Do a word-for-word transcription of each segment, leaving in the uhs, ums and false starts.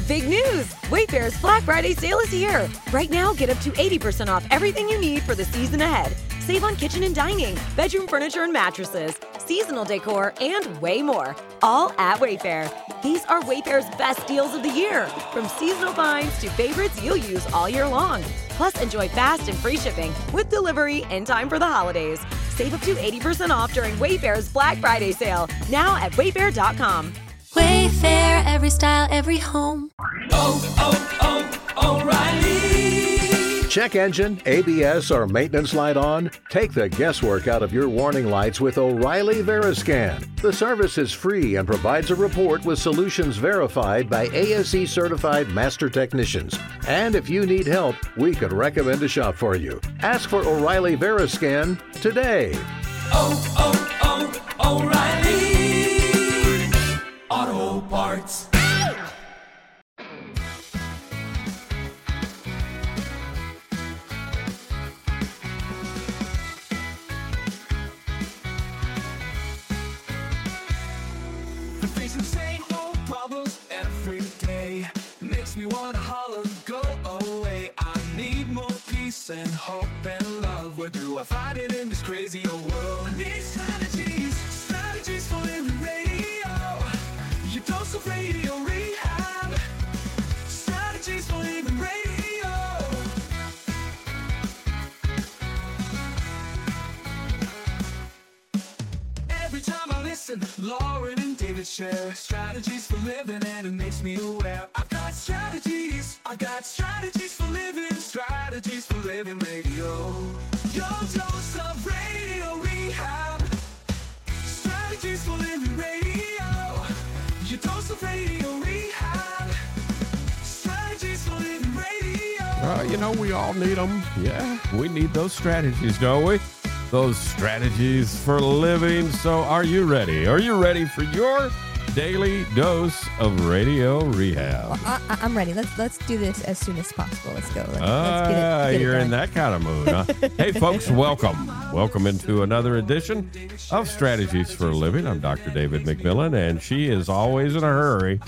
big news! Wayfair's Black Friday sale is here. Right now, get up to eighty percent off everything you need for the season ahead. Save on kitchen and dining, bedroom furniture and mattresses, seasonal decor, and way more. All at Wayfair. These are Wayfair's best deals of the year. From seasonal finds to favorites you'll use all year long. Plus, enjoy fast and free shipping with delivery in time for the holidays. Save up to eighty percent off during Wayfair's Black Friday sale. Now at wayfair dot com. Wayfair, every style, every home. Oh, oh, oh, O'Reilly. Check engine, A B S, or maintenance light on? Take the guesswork out of your warning lights with O'Reilly Veriscan. The service is free and provides a report with solutions verified by A S E certified master technicians. And if you need help, we could recommend a shop for you. Ask for O'Reilly Veriscan today. Oh, oh, oh, O'Reilly Auto Parts. Facing same old problems every day makes me wanna holler, go away. I need more peace and hope and love. Where do I find it in this crazy old world? I need strategies, strategies for living radio. Your dose of radio rehab. Strategies for living radio. Every time I listen, Lauren and David share strategies for living, and it makes me aware. I've got strategies, I got strategies for living, strategies for living radio. Your dose of radio rehab. Strategies for living radio. Your dose of radio rehab. Strategies for living radio. Uh, you know, we all need them. Yeah, we need those strategies, don't we? Those strategies for living. So are you ready? Are you ready for your daily dose of radio rehab? Well, I, I'm ready. Let's let's do this as soon as possible. Let's go. Let's, Ah, let's get it, get you're it in that kind of mood, huh? Hey, folks, welcome. Welcome into another edition of Strategies for a Living. I'm Doctor David McMillan, and she is always in a hurry.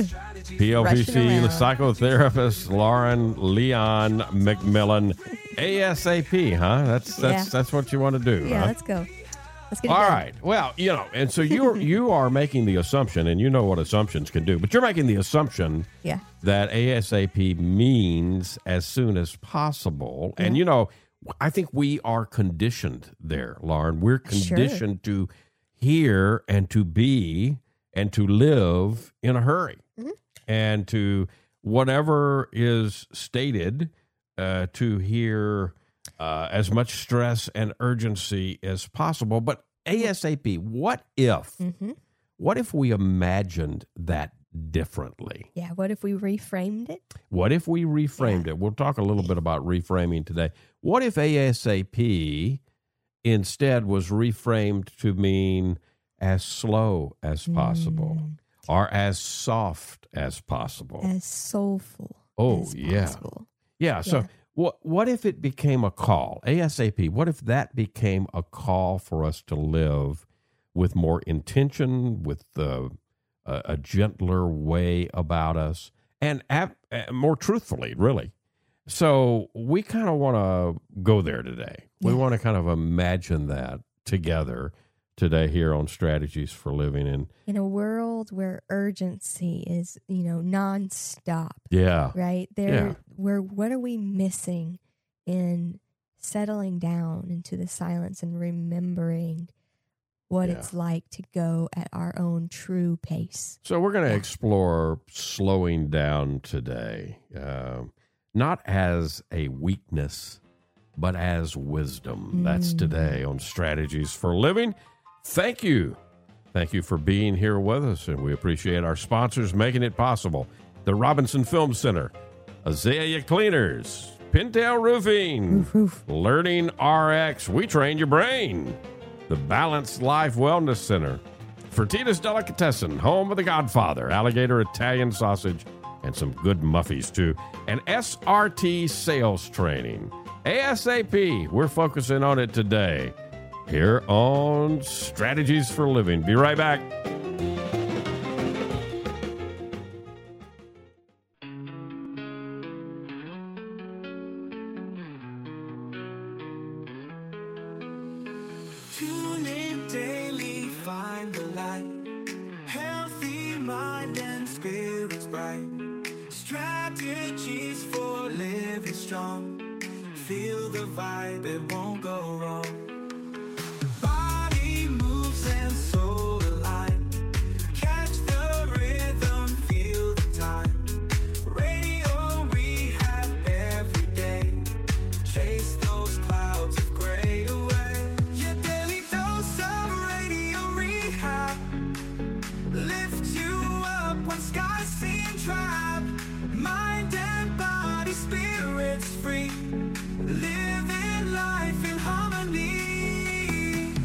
P O P C psychotherapist Lauren Leon McMillan, ASAP, huh? That's that's Yeah. that's what you want to do, Yeah, huh? let's go. Let's get it All done. right. Well, you know, and so you you are making the assumption, and you know what assumptions can do, but you're making the assumption Yeah. that ASAP means as soon as possible. And, you know, I think we are conditioned there, Lauren. We're Sure. conditioned to hear and to be and to live in a hurry. Mhm. And to whatever is stated, uh, to hear uh, as much stress and urgency as possible. But ASAP, what if, Mm-hmm. what if we imagined that differently? Yeah. What if we reframed it? What if we reframed it? We'll talk a little bit about reframing today. What if ASAP instead was reframed to mean as slow as possible Mm. or as soft as possible? As soulful. Oh, as yeah. possible. Yeah. So Yeah. what what if it became a call? ASAP. What if that became a call for us to live with more intention, with uh, a, a gentler way about us, and ap- uh, more truthfully, really? So we kind of want to go there today. We Yeah. want to kind of imagine that together today here on Strategies for Living. And In a world where urgency is, you know, nonstop, yeah, right? There, Yeah. where what are we missing in settling down into the silence and remembering what Yeah. it's like to go at our own true pace? So we're going to Yeah. explore slowing down today, uh, not as a weakness, but as wisdom. That's Mm. today on Strategies for Living. Thank you. Thank you for being here with us, and we appreciate our sponsors making it possible. The Robinson Film Center, Azalea Cleaners, Pintail Roofing, Roof, roof. Learning R X, we train your brain. The Balanced Life Wellness Center, Fertitas Delicatessen, home of the Godfather, alligator Italian sausage, and some good muffies too. And S R T Sales Training. ASAP, we're focusing on it today here on Strategies for Living. Be right back. find the light. Healthy mind and spirits bright. Strategies for living strong. Feel the vibe, it won't go wrong. Body moves and soul align. Catch the rhythm, feel the time. Radio Rehab every day. Chase those clouds of gray away. Your daily dose of Radio Rehab. Lift you up when skies seem trapped. Mind and body, spirits free. Living life in harmony.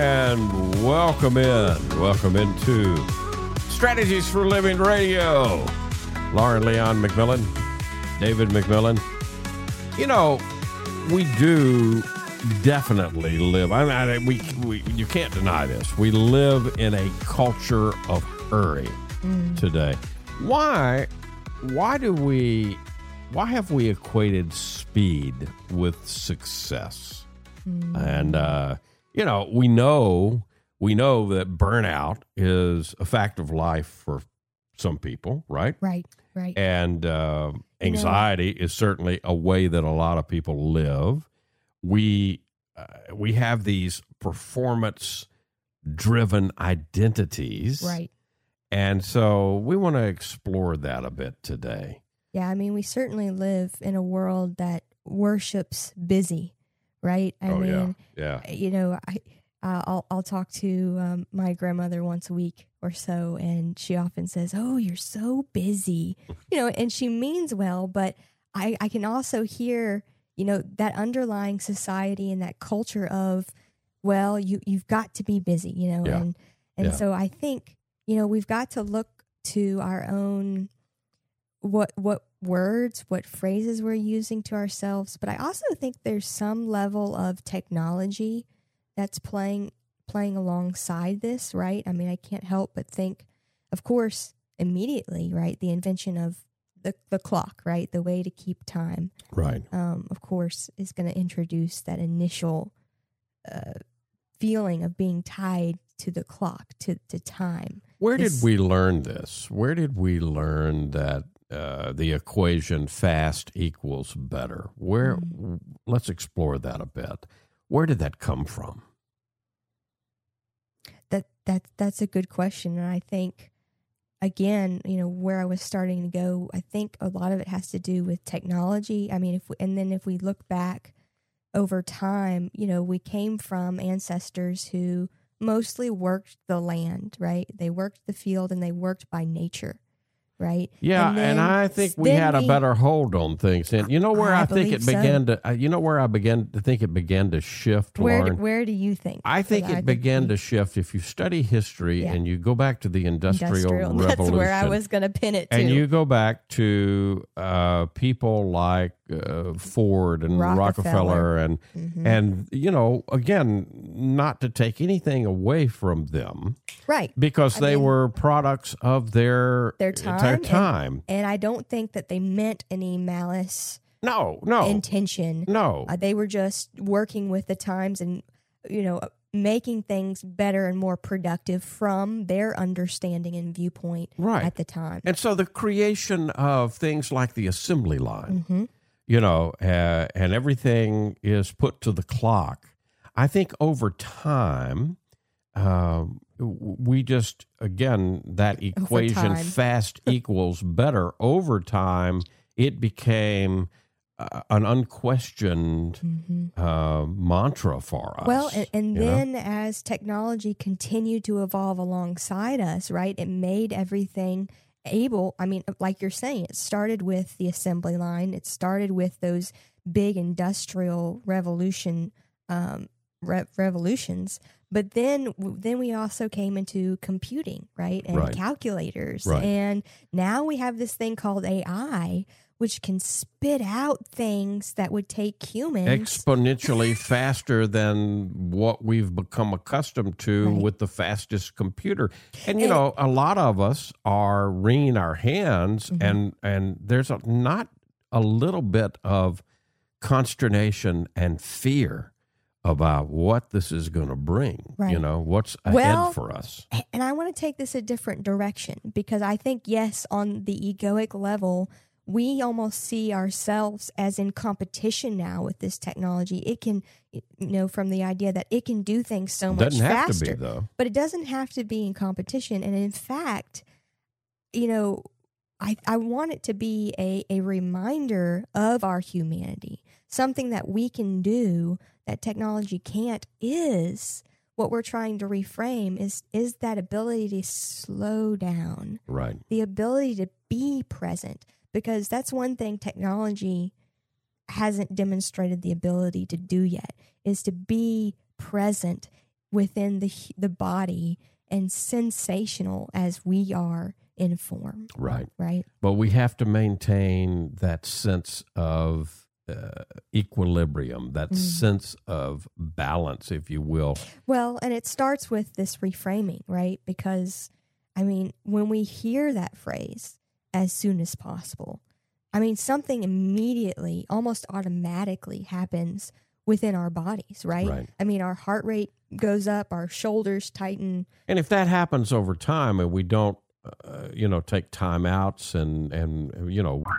And welcome in. Welcome into Strategies for Living Radio. Lauren Leon McMillan, David McMillan. You know, we do definitely live. I mean, we, we you can't deny this. We live in a culture of hurry mm. today. Why? Why do we? Why have we equated speed with success? Mm. And uh, you know, we know we know that burnout is a fact of life for some people, right? Right. Right. And uh, anxiety you know, is certainly a way that a lot of people live. We uh, we have these performance-driven identities, right? And so we want to explore that a bit today. Yeah, I mean, we certainly live in a world that worships busy, right? I oh mean, yeah, yeah. You know, I uh, I'll I'll talk to um, my grandmother once a week or so, and she often says, "Oh, you're so busy," you know, and she means well, but I I can also hear, you know, that underlying society and that culture of, well, you you've got to be busy, you know, yeah. and and yeah. so I think, you know, we've got to look to our own what what words, what phrases we're using to ourselves, but I also think there's some level of technology that's playing playing alongside this, right? I mean, I can't help but think, of course, immediately, right, the invention of the the clock, right, the way to keep time, right, um, of course, is going to introduce that initial uh, feeling of being tied to the clock, to, to time. Where this, did we learn this? Where did we learn that uh, the equation fast equals better? Where? Mm-hmm. Let's explore that a bit. Where did that come from? That that that's a good question, and I think, again, you know, where I was starting to go, I think a lot of it has to do with technology. I mean, if we, and then if we look back over time, you know, we came from ancestors who mostly worked the land, right? They worked the field and they worked by nature, right? Yeah, and, then, and I think we had we, a better hold on things. And you know where I, I think it began so. to, you know where I began to think it began to shift, where Lauren? Do, where do you think? I think it I began think to shift. If you study history yeah. and you go back to the Industrial, Industrial Revolution. That's where I was going to pin it to. And you go back to uh, people like uh, Ford and Rockefeller, Rockefeller and, mm-hmm. and, you know, again, not to take anything away from them. Right. Because I they mean, were products of their, their time. Their time. And, and I don't think that they meant any malice. No, no. Intention. No. Uh, they were just working with the times and, you know, making things better and more productive from their understanding and viewpoint right. at the time. And so the creation of things like the assembly line, mm-hmm. you know, uh, and everything is put to the clock. I think over time, um, we just, again, that equation fast equals better. Over time, it became uh, an unquestioned mm-hmm. uh, mantra for us. Well, and, and then know? as technology continued to evolve alongside us, right, it made everything able, I mean, like you're saying, it started with the assembly line. It started with those big industrial revolution um, re- revolutions. But then then we also came into computing, right, and right. calculators. Right. And now we have this thing called A I, which can spit out things that would take humans exponentially faster than what we've become accustomed to right. with the fastest computer. And, you and, know, a lot of us are wringing our hands, mm-hmm. and, and there's a, not a little bit of consternation and fear about what this is going to bring. Right. You know, what's ahead Well, for us. And I want to take this a different direction because I think, yes, on the egoic level, we almost see ourselves as in competition now with this technology. It can, you know, from the idea that it can do things so much Doesn't have faster. to be, though. But it doesn't have to be in competition. And in fact, you know, I, I want it to be a, a reminder of our humanity. Something that we can do that technology can't is what we're trying to reframe is is that ability to slow down. Right. The ability to be present. Because that's one thing technology hasn't demonstrated the ability to do yet, is to be present within the the body and sensational as we are in form. Right. Right. But we have to maintain that sense of uh, equilibrium, that Mm. sense of balance, if you will. Well, and it starts with this reframing, right? Because, I mean, when we hear that phrase, as soon as possible, I mean, something immediately, almost automatically happens within our bodies, right? Right. I mean, our heart rate goes up, our shoulders tighten. And if that happens over time and we don't, uh, you know, take time outs and, and, you know,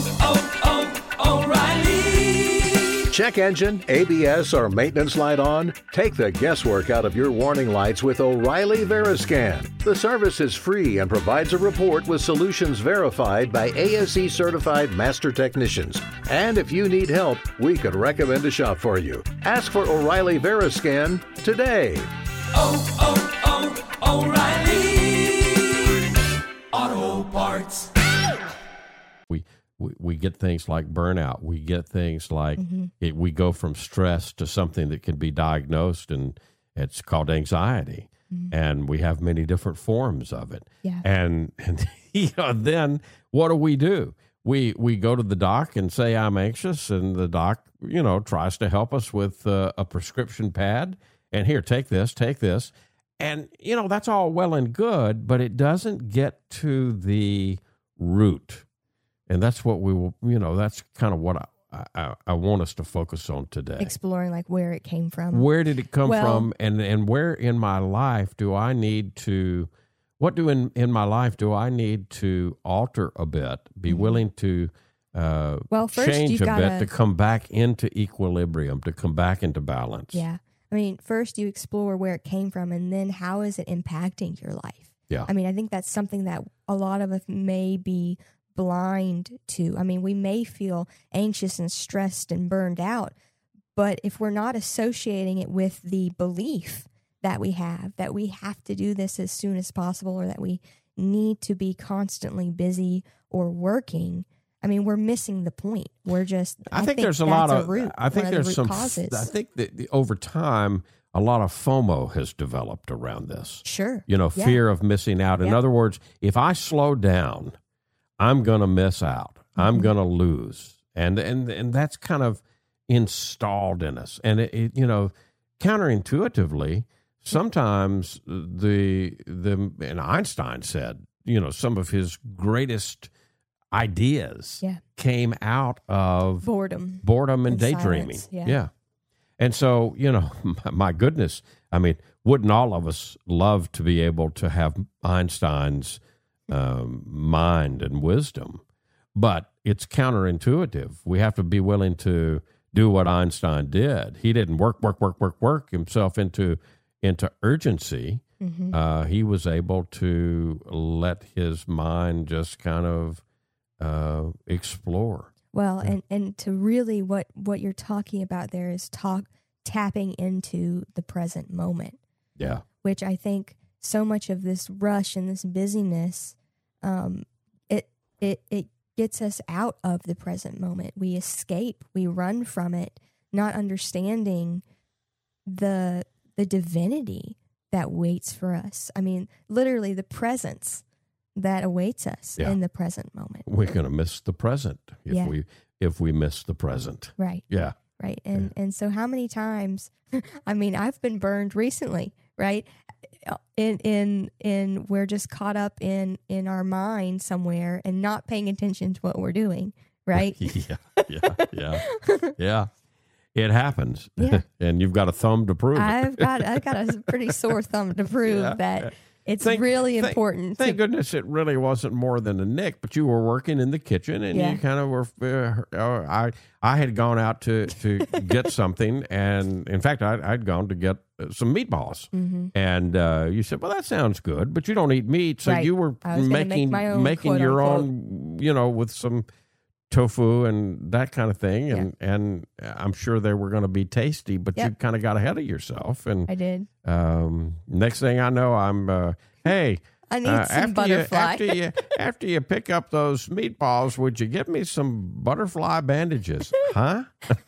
Check engine, A B S, or maintenance light on? Take the guesswork out of your warning lights with O'Reilly Veriscan. The service is free and provides a report with solutions verified by A S E certified master technicians. And if you need help, we could recommend a shop for you. Ask for O'Reilly Veriscan today. Oh, oh, oh, O'Reilly Auto Parts. we, we, we get things like burnout. We get things like it, we go from stress to something that can be diagnosed, and it's called anxiety. And we have many different forms of it. Yeah. And, and you know, then what do we do? We we go to the doc and say, I'm anxious, and the doc, you know, tries to help us with uh, a prescription pad. And here, take this, take this. And, you know, that's all well and good, but it doesn't get to the root. And that's what we will, you know, that's kind of what I, I, I want us to focus on today. Exploring like where it came from. Where did it come Well- from? And, and where in my life do I need to, what do in, in my life do I need to alter a bit, be willing to uh, Well, first change you've a bit gotta- to come back into equilibrium, to come back into balance? Yeah. I mean, first you explore where it came from, and then how is it impacting your life? Yeah. I mean, I think that's something that a lot of us may be blind to. I mean, we may feel anxious and stressed and burned out, but if we're not associating it with the belief that we have, that we have to do this as soon as possible, or that we need to be constantly busy or working, I mean, we're missing the point. We're just, I, think, there's a that's lot of, root, I think one of the there's root some, causes. I think that the, over time, a lot of FOMO has developed around this. Sure. You know, Yeah. fear of missing out. In Yeah. other words, if I slow down, I'm going to miss out. Mm-hmm. I'm going to lose. And, and, and that's kind of installed in us. And it, it, you know, counterintuitively, sometimes the, the, and Einstein said, you know, some of his greatest ideas Yeah. came out of Boredom. boredom and, And daydreaming. silence, yeah. And so, you know, my goodness, I mean, wouldn't all of us love to be able to have Einstein's um, mind and wisdom? But it's counterintuitive. We have to be willing to do what Einstein did. He didn't work, work, work, work, work himself into into urgency. Mm-hmm. Uh, he was able to let his mind just kind of uh, explore. Well, and, and to really what, what you're talking about there is talk tapping into the present moment, Yeah. which I think so much of this rush and this busyness, um, it it it gets us out of the present moment. We escape, we run from it, not understanding the the divinity that waits for us. I mean, literally the presence that awaits us Yeah. in the present moment. We're going to miss the present if Yeah. we if we miss the present. Right. Yeah. Right. And and so how many times I mean, I've been burned recently, right? In in in we're just caught up in in our mind somewhere and not paying attention to what we're doing, right? yeah. Yeah. Yeah. Yeah. it happens. Yeah. And you've got a thumb to prove it. I've got I've got a pretty sore thumb to prove Yeah. that it's Thank- really thank- important. Thank to, goodness it really wasn't more than a nick, but you were working in the kitchen and Yeah. you kind of were. Uh, uh, I I had gone out to to get something, and in fact, I, I'd gone to get uh, some meatballs, Mm-hmm. and uh, you said, "Well, that sounds good, but you don't eat meat," so Right. you were I was gonna make making my own, making quote, your unquote. own, you know, with some tofu and that kind of thing, and and I'm sure they were going to be tasty, but you Yep. kind of got ahead of yourself, and I did. um, next thing I know, I'm uh, hey. I need Uh, some after butterfly. You, after you after you pick up those meatballs, would you give me some butterfly bandages? Huh?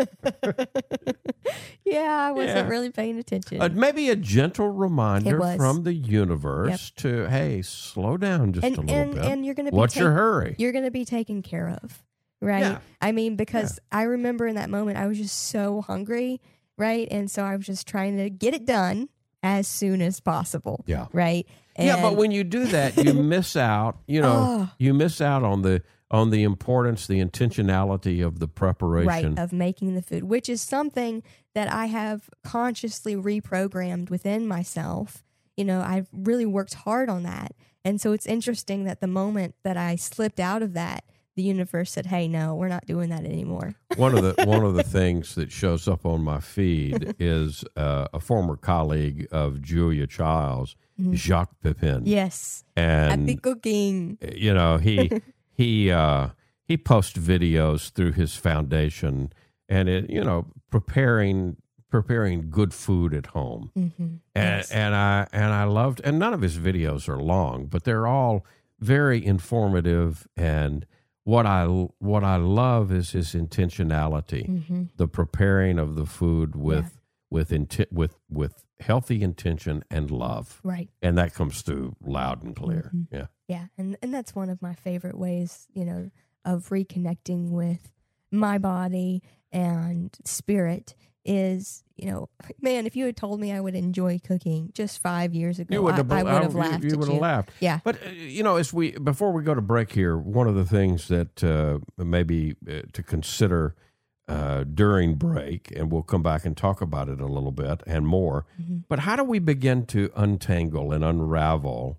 yeah, I wasn't Yeah. really paying attention. Uh, maybe a gentle reminder It was. from the universe to hey, slow down just and a little and bit. and you're gonna be What's your take- hurry? You're gonna be taken care of, right? Yeah. I mean, because I remember in that moment I was just so hungry, right? And so I was just trying to get it done as soon as possible. Yeah. Right. Yeah, but And- when you do that, you miss out. You know, Oh. you miss out on the on the importance, the intentionality of the preparation. Right, of making the food, which is something that I have consciously reprogrammed within myself. You know, I've really worked hard on that. And so it's interesting that the moment that I slipped out of that, the universe said, hey, no, we're not doing that anymore. One of the one of the things that shows up on my feed is uh, a former colleague of Julia Childs, Jacques Pepin. Yes. and Happy cooking. you know he he uh, he posts videos through his foundation, and it you know preparing preparing good food at home. Mm-hmm. And, Yes. and I and I loved, and none of his videos are long, but they're all very informative. And what I what I love is his intentionality, Mm-hmm. the preparing of the food with with intent with with healthy intention and love, Right. and that comes through loud and clear. Mm-hmm. Yeah, Yeah. And, and that's one of my favorite ways, you know, of reconnecting with my body and spirit is, you know, man, if you had told me I would enjoy cooking just five years ago, you would I, have, I would have you- laughed You at would you. have laughed. Yeah. But uh, you know, as we before we go to break here, one of the things that uh, maybe uh, to consider uh, during break, and we'll come back and talk about it a little bit and more. Mm-hmm. But how do we begin to untangle and unravel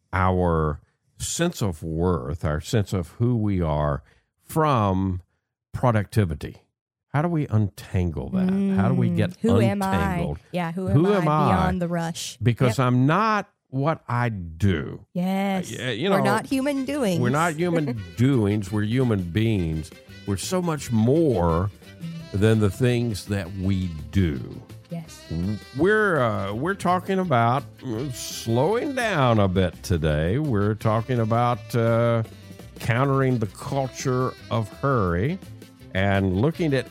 our sense of worth, our sense of who we are from productivity? How do we untangle that? How do we get Mm, who untangled? am I? Yeah, who am Who I am I? beyond the rush? Because Yep. I'm not what I do. Yes. Yeah, you We're know, not human doings. We're not human doings. We're human beings. We're so much more than the things that we do. Yes. We're uh, we're talking about uh, slowing down a bit today. We're talking about uh, countering the culture of hurry and looking at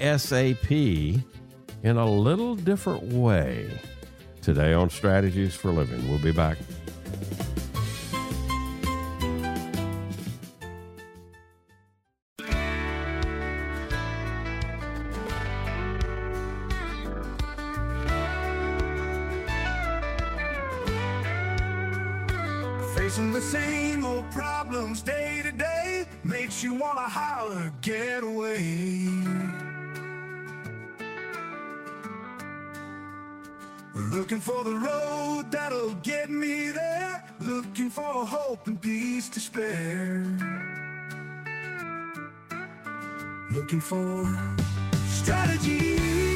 ASAP in a little different way. Today on Strategies for Living. We'll be back. Facing the same old problems day to day makes you wanna holler, get away. Looking for the road that'll get me there, looking for hope and peace to spare. Looking for strategies,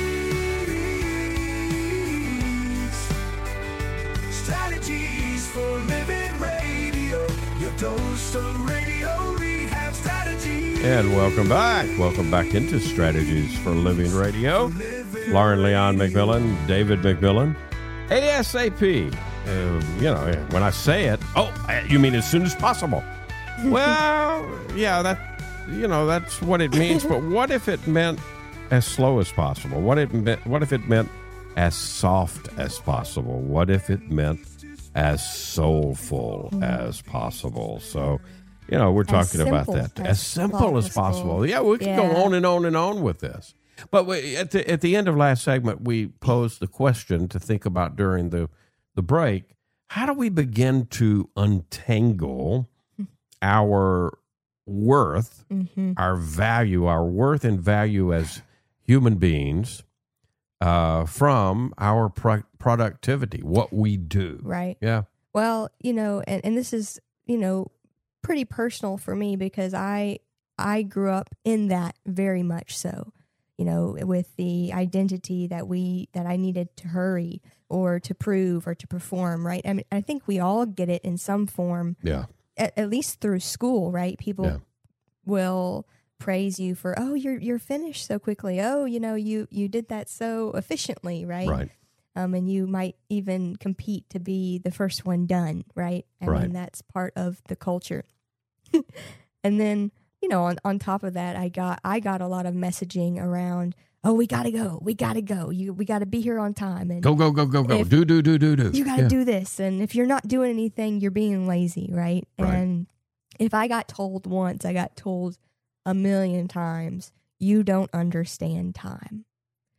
strategies for living radio, your dose of radio rehab strategies. And welcome back. Welcome back into Strategies for Living Radio. Lauren Leon McMillan, David McMillan. ASAP. Uh, you know, when I say it, oh, you mean as soon as possible? Well, yeah, that, you know, that's what it means. But what if it meant as slow as possible? What it meant, what if it meant as soft as possible? What if it meant as soulful as possible? So, you know, we're talking about simple that. as As simple as possible. possible. Yeah, we can go Yeah. on and on and on with this. But we, at the at the end of last segment, we posed the question to think about during the the break: how do we begin to untangle our worth, Mm-hmm. our value, our worth and value as human beings uh, from our pro- productivity, what we do. Right. Yeah. Well, you know, and, and this is, you know, pretty personal for me because I I grew up in that very much so, you know, with the identity that we that I needed to hurry or to prove or to perform, right? I mean, I think we all get it in some form. Yeah. At, at least through school, right? People Yeah. will praise you for, oh, you're you're finished so quickly. Oh, you know, you you did that so efficiently, right? Right. Um, and you might even compete to be the first one done, right? I Right. mean, that's part of the culture. And then, you know, on, on top of that, I got I got a lot of messaging around, oh, we gotta go, we gotta go, you we gotta be here on time, and Go, go, go, go, go. If- Do, do, do, do, do. you gotta Yeah. do this, and if you're not doing anything, you're being lazy, right? Right. And if I got told once, I got told a million times, you don't understand time.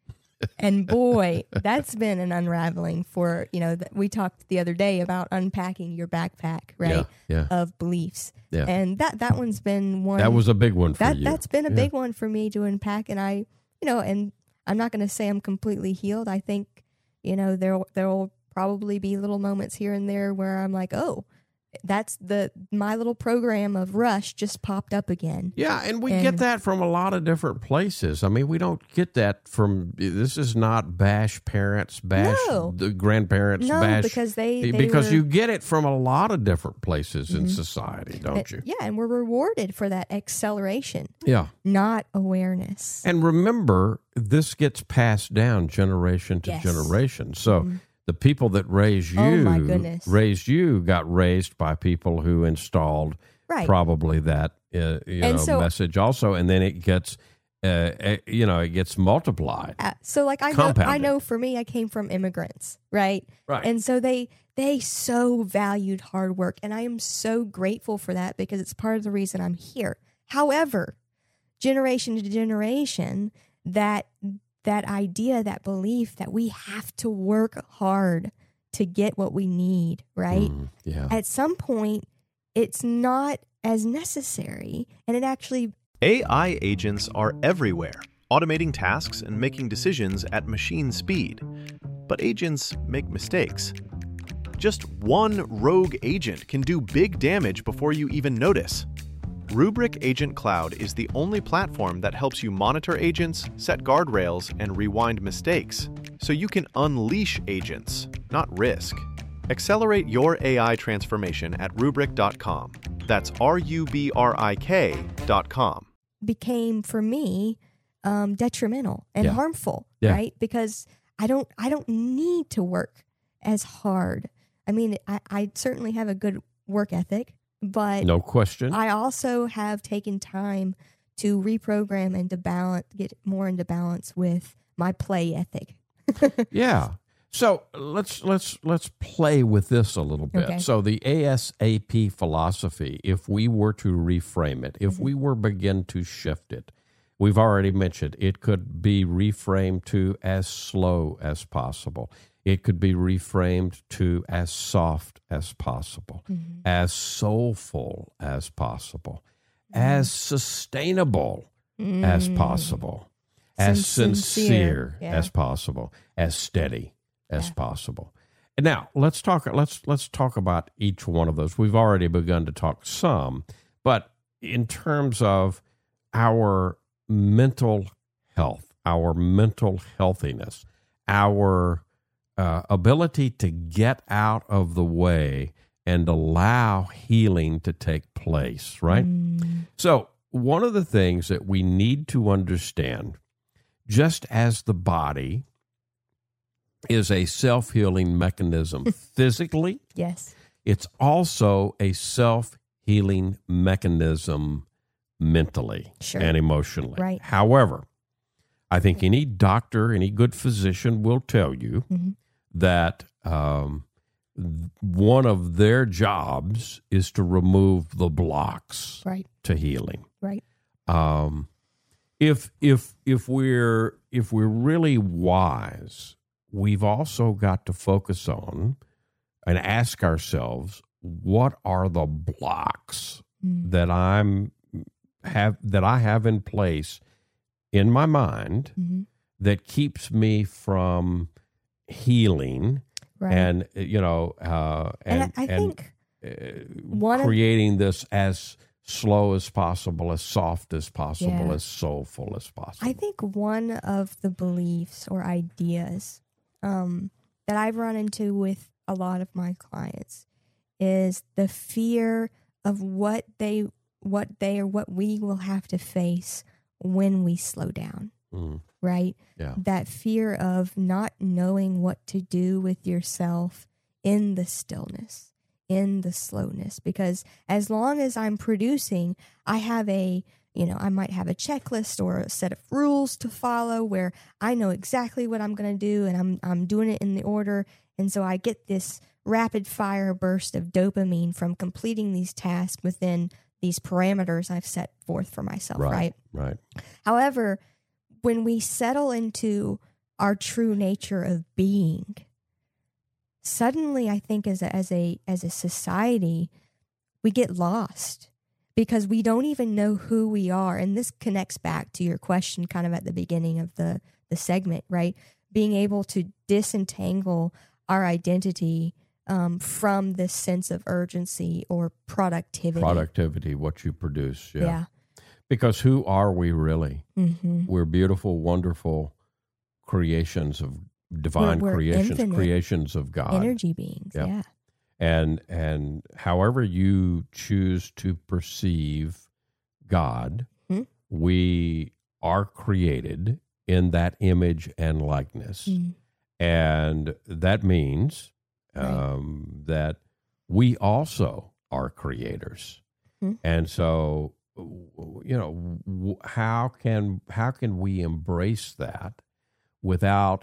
And boy, that's been an unraveling for, you know, th- we talked the other day about unpacking your backpack, right? Yeah. Yeah. Of beliefs. Yeah. And that, that one's been one. That was a big one for that, you. That's been a Yeah. big one for me to unpack. And I, you know, and I'm not going to say I'm completely healed. I think, you know, there, there will probably be little moments here and there where I'm like, oh, that's the, my little program of Rush just popped up again. Yeah, and we And- get that from a lot of different places. I mean, we don't get that from, this is not bash parents, bash No. the grandparents, No, bash. because they, they because were, you get it from a lot of different places in Mhm. society, don't and- you? Yeah, and we're rewarded for that acceleration, Yeah. not awareness. And remember, this gets passed down generation to Yes. generation. So Mhm. the people that raised you, Oh, my goodness. raised you, got raised by people who installed Right. probably that uh, you And know so- message also, and then it gets uh, uh, you know it gets multiplied. Uh, so like I know, I Compounded. know for me, I came from immigrants, right? Right. And so they they so valued hard work, and I am so grateful for that because it's part of the reason I'm here. However, generation to generation, that that idea, that belief that we have to work hard to get what we need, right? Mm, yeah. At some point, it's not as necessary, and it actually A I agents are everywhere, automating tasks and making decisions at machine speed. But agents make mistakes. Just one rogue agent can do big damage before you even notice. Rubrik Agent Cloud is the only platform that helps you monitor agents, set guardrails, and rewind mistakes, so you can unleash agents, not risk. Accelerate your A I transformation at rubrik dot com. That's R U B R I K dot com. became for me um, detrimental and Yeah. harmful, Yeah. right? Because I don't I don't need to work as hard. I mean, I, I certainly have a good work ethic, but No question. I also have taken time to reprogram and to balance, get more into balance with my play ethic. Yeah. So let's let's let's play with this a little bit. Okay. So the A S A P philosophy, if we were to reframe it, if Mm-hmm. we were begin to shift it, we've already mentioned it could be reframed to as slow as possible. It could be reframed to as soft as possible, Mm-hmm. as soulful as possible, as sustainable as possible, as Sin- sincere, sincere, yeah. as possible, as steady as Yeah. possible. And now let's talk. Let's let's talk about each one of those. We've already begun to talk some, but in terms of our mental health, our mental healthiness, our uh, ability to get out of the way and allow healing to take place, right? So, one of the things that we need to understand, just as the body is a self-healing mechanism physically, Yes. it's also a self-healing mechanism mentally Sure. and emotionally. Right. However, I think any doctor, any good physician will tell you Mhm. that um, one of their jobs is to remove the blocks Right. to healing. Right. Um, if if if we're if we're really wise, we've also got to focus on and ask ourselves, what are the blocks Mm. that I'm have that I have in place in my mind Mm-hmm. that keeps me from healing Right. and, you know, uh, And, and, I, I and, think uh, one of- creating this as slow as possible, as soft as possible, Yeah. as soulful as possible. I think one of the beliefs or ideas um, that I've run into with a lot of my clients is the fear of what they, what they, or what we will have to face when we slow down. Mm, Right? yeah. That fear of not knowing what to do with yourself in the stillness, in the slowness. Because as long as I'm producing, I have a, you know, I might have a checklist or a set of rules to follow where I know exactly what I'm going to do and I'm I'm doing it in the order. And so I get this rapid fire burst of dopamine from completing these tasks within these parameters I've set forth for myself, right? Right. However, when we settle into our true nature of being, suddenly I think as a, as a as a society, we get lost because we don't even know who we are. And this connects back to your question kind of at the beginning of the, the segment, right? Being able to disentangle our identity um, from this sense of urgency or productivity. Productivity, what you produce. Yeah. Yeah. Because who are we really? Mm-hmm. We're beautiful, wonderful creations of divine We're- we're creations, infinite creations of God. Energy beings. Yep. Yeah. And and however you choose to perceive God, Hmm? we are created in that image and likeness. Mm. And that means Right. um, that we also are creators. Hmm. And so, you know, w- how can how can we embrace that without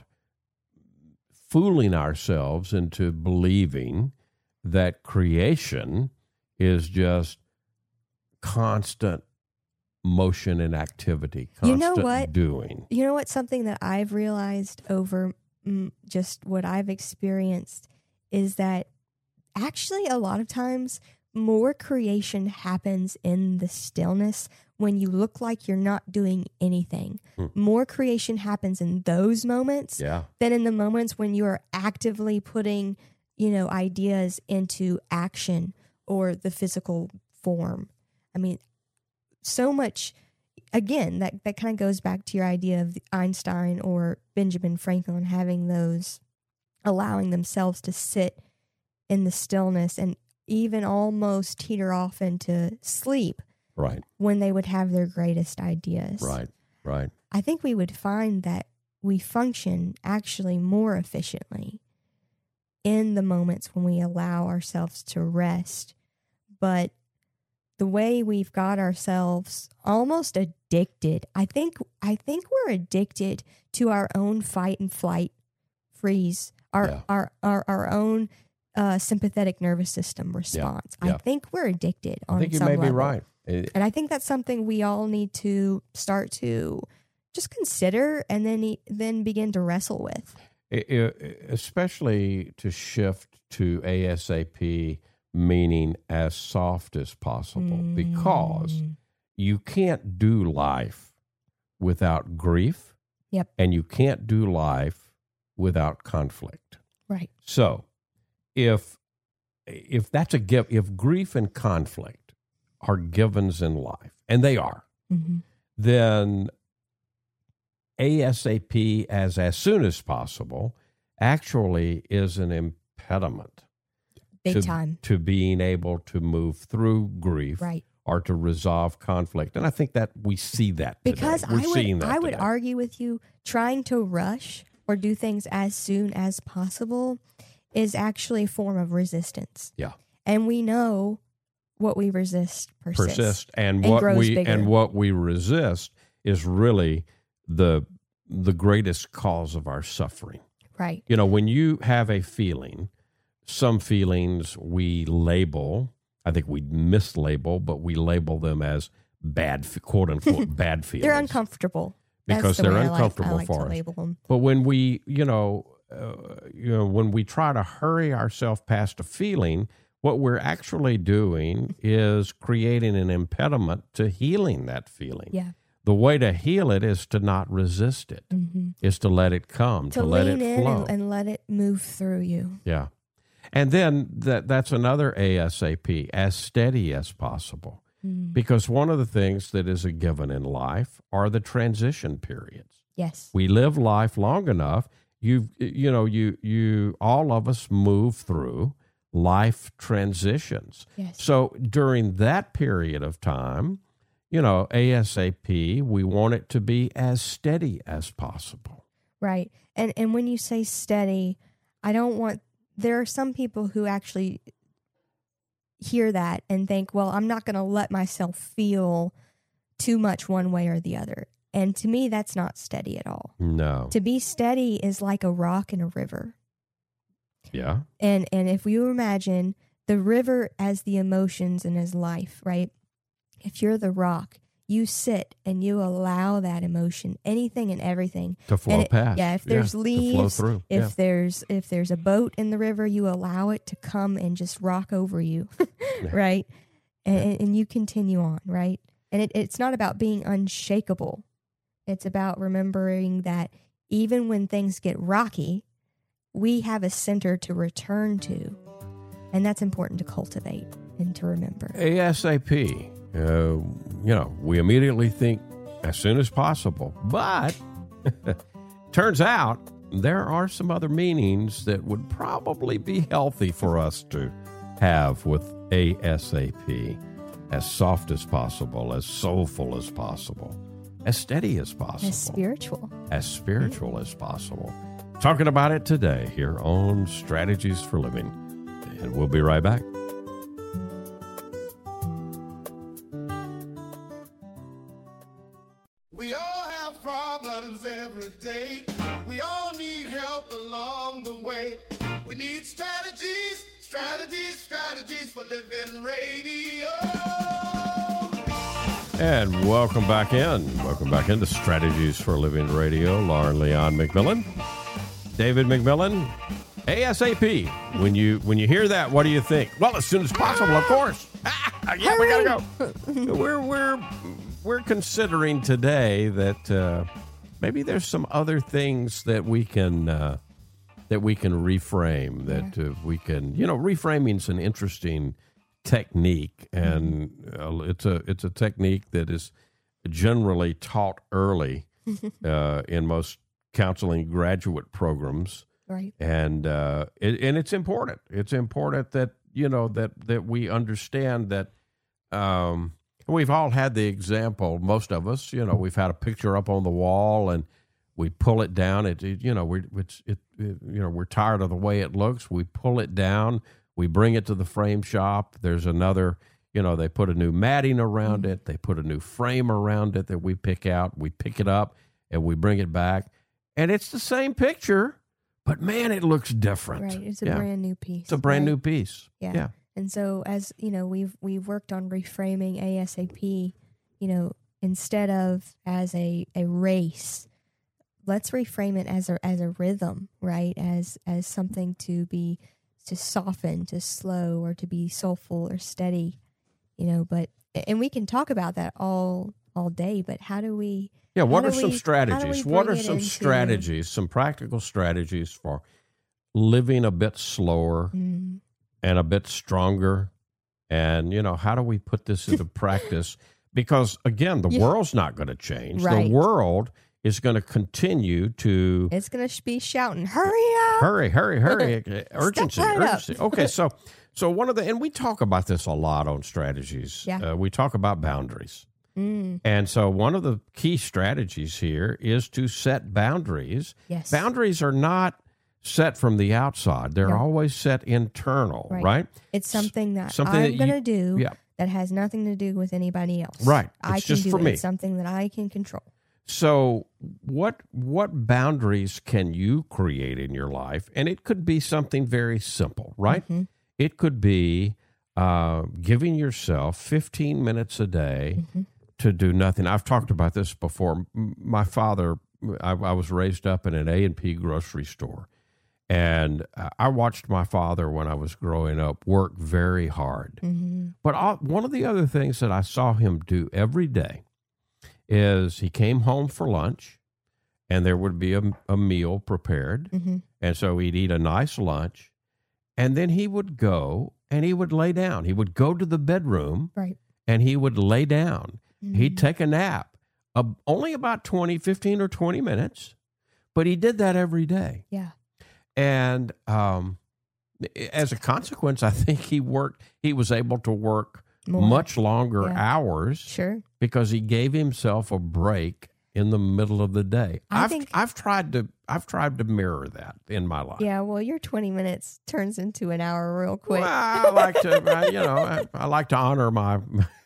fooling ourselves into believing that creation is just constant motion and activity, You constant know what? doing? You know what? Something that I've realized over mm, just what I've experienced is that actually a lot of times more creation happens in the stillness when you look like you're not doing anything. Hmm. More creation happens in those moments Yeah. than in the moments when you are actively putting, you know, ideas into action or the physical form. I mean, so much, again, that, that kind of goes back to your idea of Einstein or Benjamin Franklin having those, allowing themselves to sit in the stillness and even almost teeter off into sleep Right, when they would have their greatest ideas. right, right. I think we would find that we function actually more efficiently in the moments when we allow ourselves to rest. But the way we've got ourselves almost addicted, I think I think we're addicted to our own fight and flight freeze, our Yeah. our, our our own uh, sympathetic nervous system response. yeah. I think we're addicted on I think you some may be level. right. It- And I think that's something we all need to start to just consider and then e- then begin to wrestle with. I- I- especially to shift to ASAP, meaning as soft as possible, because Mm. you can't do life without grief. Yep. And you can't do life without conflict. Right. So if if that's a gift, if grief and conflict are givens in life, and they are, Mm-hmm. then ASAP, as as soon as possible, actually is an impediment Big to, time. to being able to move through grief Right. or to resolve conflict. And I think that we see that today. Because We're I seeing would that I would today. argue with you, trying to rush or do things as soon as possible is actually a form of resistance. Yeah. And we know what we resist persists. persist and, and what grows we bigger. and what we resist is really the the greatest cause of our suffering. Right. You know, when you have a feeling, some feelings we label, I think we mislabel, but we label them as bad, quote unquote, bad feelings. They're uncomfortable. That's Because the they're way I like- uncomfortable I like for to us. label them. But when we, you know, uh, you know, when we try to hurry ourselves past a feeling, what we're actually doing is creating an impediment to healing that feeling. Yeah. the way to heal it is to not resist it, Mm-hmm. is to let it come, to, To let lean it in flow. and, and let it move through you. Yeah. And then that that's another ASAP, as steady as possible. Mm. Because one of the things that is a given in life are the transition periods. Yes. We live life long enough. You you know, you you all of us move through life transitions. Yes. So during that period of time, you know, ASAP, we want it to be as steady as possible. Right. And and when you say steady, I don't want, there are some people who actually hear that and think, well, I'm not going to let myself feel too much one way or the other. And to me, that's not steady at all. No. To be steady is like a rock in a river. Yeah. And and if you imagine the river as the emotions and as life, right? If you're the rock, you sit and you allow that emotion, anything and everything To flow and it- past. Yeah, if there's yeah, leaves, to flow through. if yeah. there's if there's a boat in the river, you allow it to come and just rock over you, right? And, and you continue on, right? And it, it's not about being unshakable. It's about remembering that even when things get rocky, we have a center to return to. And that's important to cultivate and to remember. ASAP. Uh, you know, we immediately think as soon as possible. But turns out there are some other meanings that would probably be healthy for us to have with ASAP. As soft as possible, as soulful as possible, as steady as possible. As spiritual. As spiritual as possible. Talking about it today here on Strategies for Living. And we'll be right back. We all have problems every day. We all need help along the way. We need strategies, strategies, strategies for living radio. And welcome back in. Welcome back into Strategies for Living Radio. Lauren Leon McMillan. David McMillan. ASAP. When you when you hear that, what do you think? Well, as soon as possible, of course. Ah, yeah, we gotta go. we're we're we're considering today that uh, maybe there's some other things that we can uh, that we can reframe. That uh, we can, you know, reframing's an interesting technique, and uh, it's a it's a technique that is generally taught early uh, in most counseling graduate programs. Right. And uh, it, and it's important. It's important that, you know, that, that we understand that um, we've all had the example, most of us, you know, we've had a picture up on the wall and we pull it down. It, it you know, we it's it, it you know, we're tired of the way it looks. We pull it down. We bring it to the frame shop. There's another, you know, they put a new matting around it. They put a new frame around it that we pick out. We pick it up and we bring it back. And it's the same picture. But man, it looks different. Right. It's a Yeah. brand new piece. It's a brand right? new piece. Yeah. Yeah. And so as, you know, we've we've worked on reframing ASAP, you know, instead of as a, a race, let's reframe it as a as a rhythm, right? As as something to be to soften, to slow, or to be soulful or steady, you know, but and we can talk about that all all day, but how do we Yeah, what How are do some we- strategies? how do we What bring are it some into- strategies, some practical strategies for living a bit slower Mm, and a bit stronger? And, you know, how do we put this into practice? Because, again, the Yeah. world's not going to change. Right. The world is going to continue to it's gonna sh- be shouting, hurry up. hurry, hurry, hurry, urgency, right up. urgency. Okay, so so one of the, and we talk about this a lot on strategies. Yeah. Uh, we talk about boundaries. Mm, And so one of the key strategies here is to set boundaries. yes. Boundaries are not set from the outside. They're No. always set internal, right? Right. It's something that something I'm that you- going to do Yeah. that has nothing to do with anybody else. Right. I It's can just do for it. me. It's something that I can control. So what what boundaries can you create in your life? And it could be something very simple, right? Mhm. It could be uh, giving yourself fifteen minutes a day Mhm. to do nothing. I've talked about this before. M- My father, I, I was raised up in an A and P grocery store. And uh, I watched my father when I was growing up work very hard. Mhm. But I, one of the other things that I saw him do every day is he came home for lunch, and there would be a, a meal prepared, Mm-hmm. and so he'd eat a nice lunch, and then he would go and he would lay down. He would go to the bedroom, Right. and he would lay down. Mm-hmm. He'd take a nap, uh, only about twenty, fifteen or twenty minutes, but he did that every day. Yeah. And um, as a consequence, I think he worked, he was able to work More. much longer Yeah. hours Sure. because he gave himself a break in the middle of the day. I I've think- I've tried to I've tried to mirror that in my life. Yeah. Well, your twenty minutes turns into an hour real quick. Well, I like to, I, you know, I, I like to honor my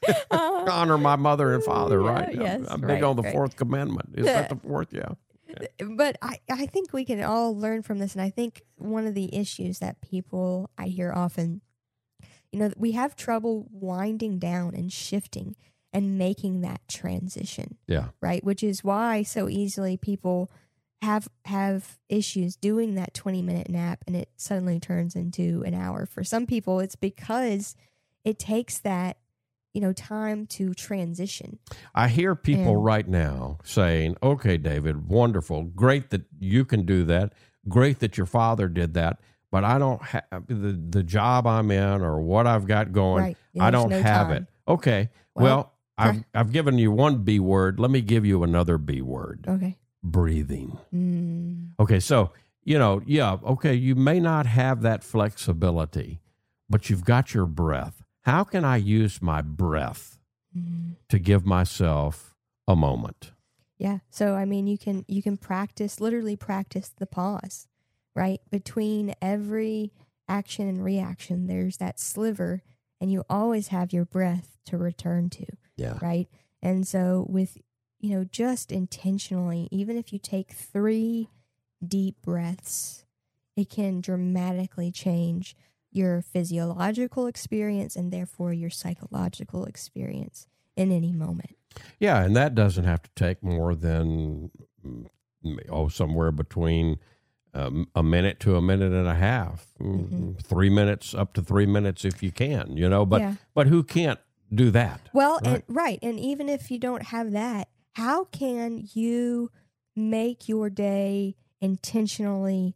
Uh, honor my mother and father, yeah, right? I'm- yes, I'm, big right, on the right. fourth commandment. Is that the fourth? Yeah. But I, I think we can all learn from this. And I think one of the issues that people I hear often, you know, we have trouble winding down and shifting and making that transition, Yeah. right? Which is why so easily people have have issues doing that twenty minute nap and it suddenly turns into an hour. For some people, it's because it takes that, you know, time to transition. I hear people And- right now saying, okay, David, wonderful. Great that you can do that. Great that your father did that. But I don't have the, the job I'm in or what I've got going. Right. I There's don't no have time. it. Okay. Well, Well, I've, I've given you one B word. Let me give you another B word. Okay. Breathing. Mm. Okay. So, you know, yeah, okay, you may not have that flexibility, but you've got your breath. How can I use my breath Mm. to give myself a moment? Yeah. So I mean, you can you can practice, literally practice the pause, right? Between every action and reaction, there's that sliver, and you always have your breath to return to, Yeah. right? And so with, you know, just intentionally, even if you take three deep breaths, it can dramatically change your physiological experience and therefore your psychological experience in any moment. Yeah, and that doesn't have to take more than mm, oh somewhere between um, a minute to a minute and a half, mm, Mm-hmm. three minutes up to three minutes if you can, you know. But Yeah. but who can't do that? Well, Right. and, right. And even if you don't have that, how can you make your day intentionally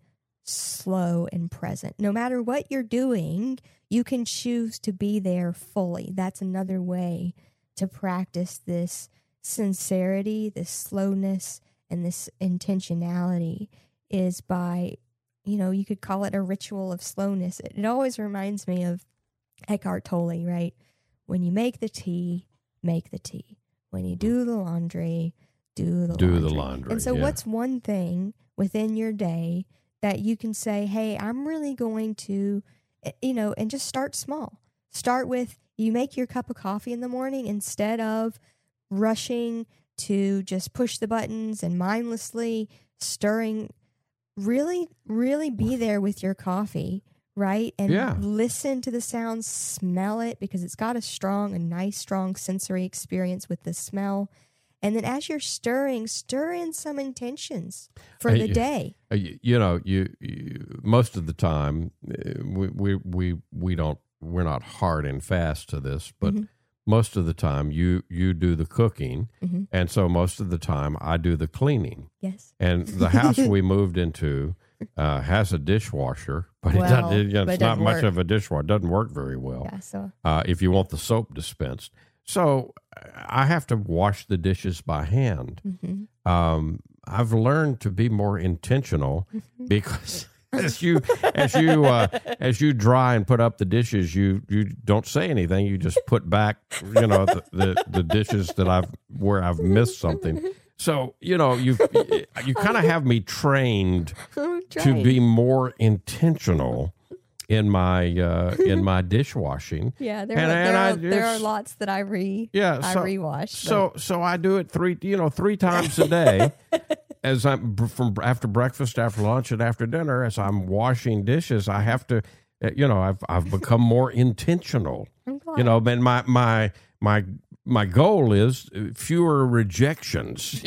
slow and present? No matter what you're doing, you can choose to be there fully. That's another way to practice this sincerity, this slowness, and this intentionality is by, you know, you could call it a ritual of slowness. It, it always reminds me of Eckhart Tolle, right? When you make the tea, make the tea. When you do the laundry, do the Do laundry. the laundry, And so, yeah. what's one thing within your day that you can say, hey, I'm really going to, eh, you know, and just start small. Start with you make your cup of coffee in the morning instead of rushing to just push the buttons and mindlessly stirring. Really, really be there with your coffee, right? And Yeah. listen to the sounds, smell it, because it's got a strong, a nice, strong sensory experience with the smell. And then as you're stirring, stir in some intentions for Uh, the yeah. day. Uh, you, you know, you, you most of the time uh, we, we we we don't we're not hard and fast to this, but Mhm. most of the time you you do the cooking, Mhm. and so most of the time I do the cleaning. Yes. And the house we moved into uh, has a dishwasher, but Well, it doesn't, it, you know, but it it's not doesn't much work. of a dishwasher. It doesn't work very well Yeah. So, uh, if you want the soap dispensed. So I have to wash the dishes by hand. mhm. Um, I've learned to be more intentional Mm-hmm. because as you as you uh, as you dry and put up the dishes, you you don't say anything. You just put back, you know, the, the, the dishes that I've where I've missed something. So you know you you kind of have me trained I'm to trying. be more intentional in my uh, in my dishwashing. Yeah, there, And- are, and there, I are, there are just- lots that I re Yeah, I so, rewash. So so I do it three you know three times a day, as I'm from after breakfast, after lunch, and after dinner. As I'm washing dishes, I have to, uh, you know, I've I've become more intentional. I'm glad. You know, but my my my my goal is fewer rejections.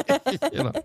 you know.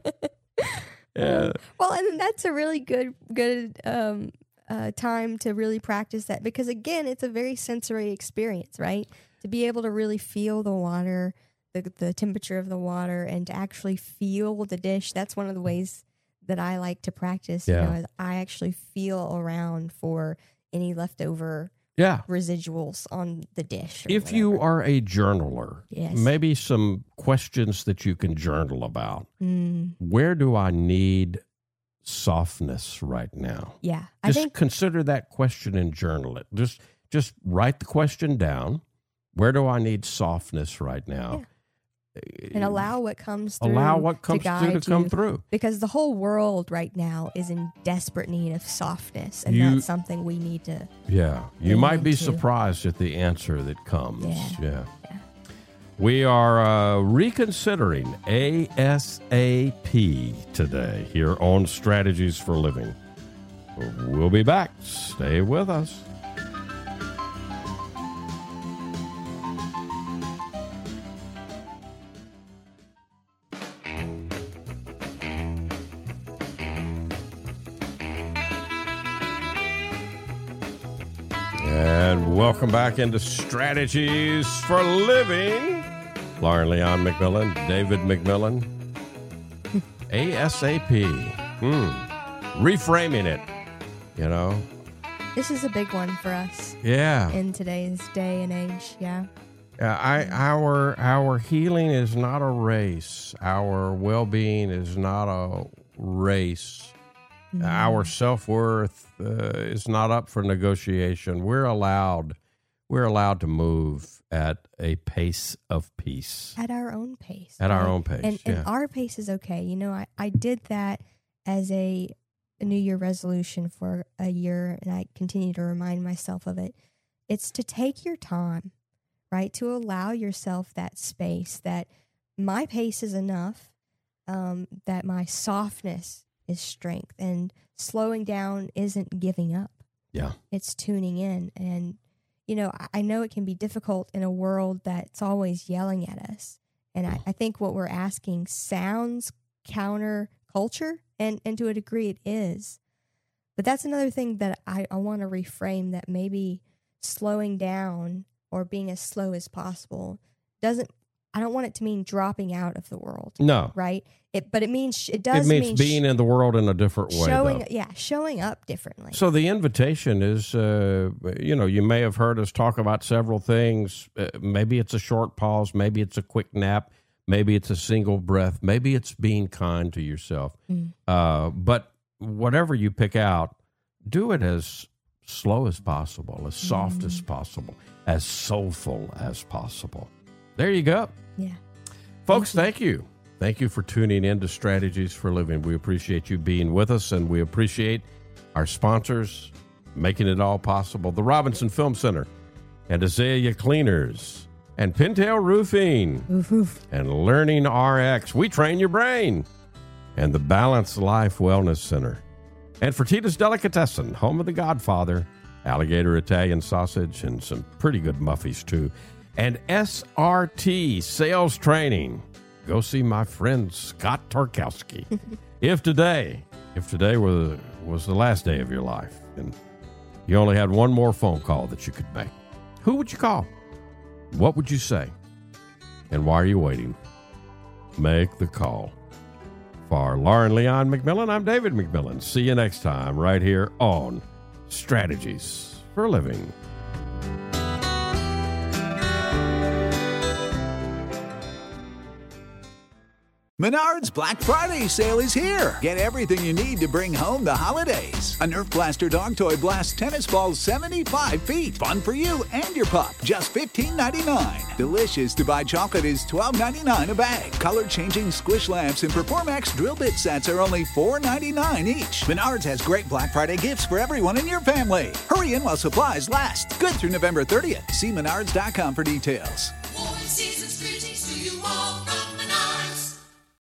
Yeah. Well, and that's a really good good um, uh, time to really practice that, because again, it's a very sensory experience, right? To be able to really feel the water, the, the temperature of the water and to actually feel the dish. That's one of the ways that I like to practice. Yeah. You know, is I actually feel around for any leftover Yeah. residuals on the dish. or If you whatever. are a journaler, Yes. maybe some questions that you can journal about. Mm, Where do I need softness right now? yeah, I Just think consider that question and journal it. Just just write the question down. Where do I need softness right now? and allow what comes through. Allow what comes to through to guide come you, through. because the whole world right now is in desperate need of softness, and You- that's something we need to. Yeah. You Lean might be into. surprised at the answer that comes. Yeah. Yeah. We are uh, reconsidering A S A P today here on Strategies for Living. We'll be back. Stay with us. And welcome back into Strategies for Living. Lauren Leon McMillan, David McMillan. ASAP. Hmm. Reframing it, you know? This is a big one for us Yeah. in today's day and age. Yeah. Yeah, I, our our healing is not a race. Our well-being is not a race. Our self-worth uh, is not up for negotiation. We're allowed we're allowed to move at a pace of peace. At our own pace. At our right? own pace, And, yeah. and our pace is okay. You know, I, I did that as a, a New Year resolution for a year, and I continue to remind myself of it. It's to take your time, right? To allow yourself that space, that my pace is enough, um, that my softness is strength, and slowing down isn't giving up. Yeah. It's tuning in. And, you know, I, I know it can be difficult in a world that's always yelling at us. And I, I think what we're asking sounds counter culture, and, and to a degree it is. But that's another thing that I, I want to reframe, that maybe slowing down or being as slow as possible doesn't, I don't want it to mean dropping out of the world. No. Right? It, but it means, it It does means mean being sh- in the world in a different way. showing, though. yeah, showing up differently. So the invitation is, uh, you know, you may have heard us talk about several things. Uh, maybe it's a short pause. Maybe it's a quick nap. Maybe it's a single breath. Maybe it's being kind to yourself. Mm. Uh, but whatever you pick out, do it as slow as possible, as soft Mm. as possible, as soulful as possible. There you go. Yeah. Folks, thank you. Thank you for tuning in to Strategies for Living. We appreciate you being with us, and we appreciate our sponsors making it all possible. The Robinson Film Center and Azalea Cleaners and Pintail Roofing Oof, oof. and Learning R X. We train your brain. And the Balanced Life Wellness Center. And Fertitta's Delicatessen, home of the Godfather, alligator Italian sausage, and some pretty good muffies, too. And S R T Sales Training. Go see my friend Scott Tarkowski. if today, if today was, was the last day of your life, and you only had one more phone call that you could make, who would you call? What would you say? And why are you waiting? Make the call. For Lauren Leon McMillan, I'm David McMillan. See you next time right here on Strategies for Living. Menards Black Friday sale is here. Get everything you need to bring home the holidays. A Nerf Blaster dog toy blasts tennis balls seventy-five feet. Fun for you and your pup. Just fifteen ninety-nine. Delicious Dubai chocolate is twelve ninety-nine a bag. Color-changing squish lamps and Performax drill bit sets are only four ninety-nine each. Menards has great Black Friday gifts for everyone in your family. Hurry in while supplies last. Good through November thirtieth. See menards dot com for details.